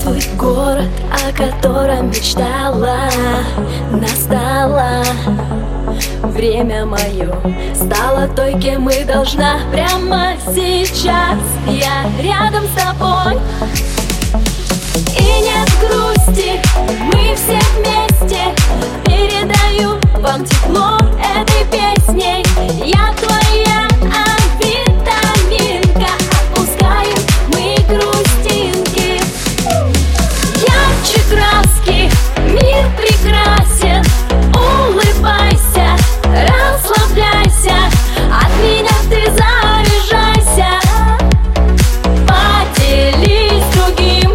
Здравствуй, город, о котором мечтала. Настало время мое, стала той, кем и должна. Прямо сейчас я рядом с тобой. И нет грусти, мы все вместе. Передаю вам тепло этой песней. Я твоя витаминка. Отпускаем мы грустинки. Ярче краски, мир прекрасен. Улыбайся, расслабляйся. От меня ты заряжайся. Поделись другим.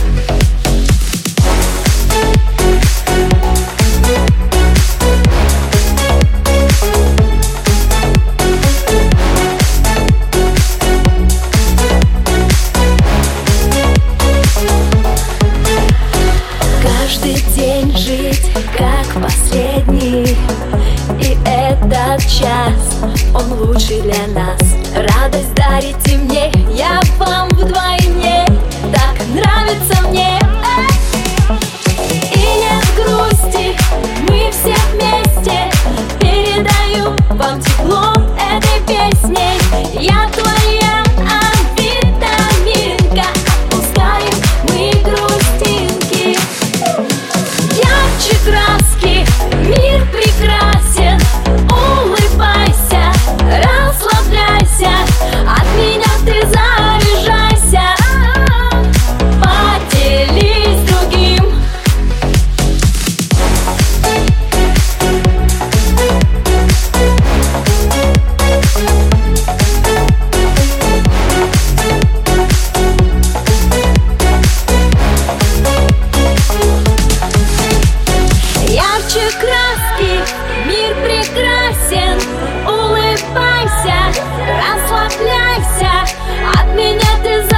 Каждый день жить как последний. И этот час, он лучший для нас. Радость дарите мне, я вам вдвойне. Так нравится мне. И нет грусти, мы все вместе. Передаю вам тепло этой песней. Я твоя витаминка. Отпускаем мы грустинки. Ярче краски, мир прекрасен. Улыбайся, расслабляйся. От меня ты заряжайся. Поделись другим. Ярче краски, мир прекрасен. Улыбайся, расслабляйся. От меня ты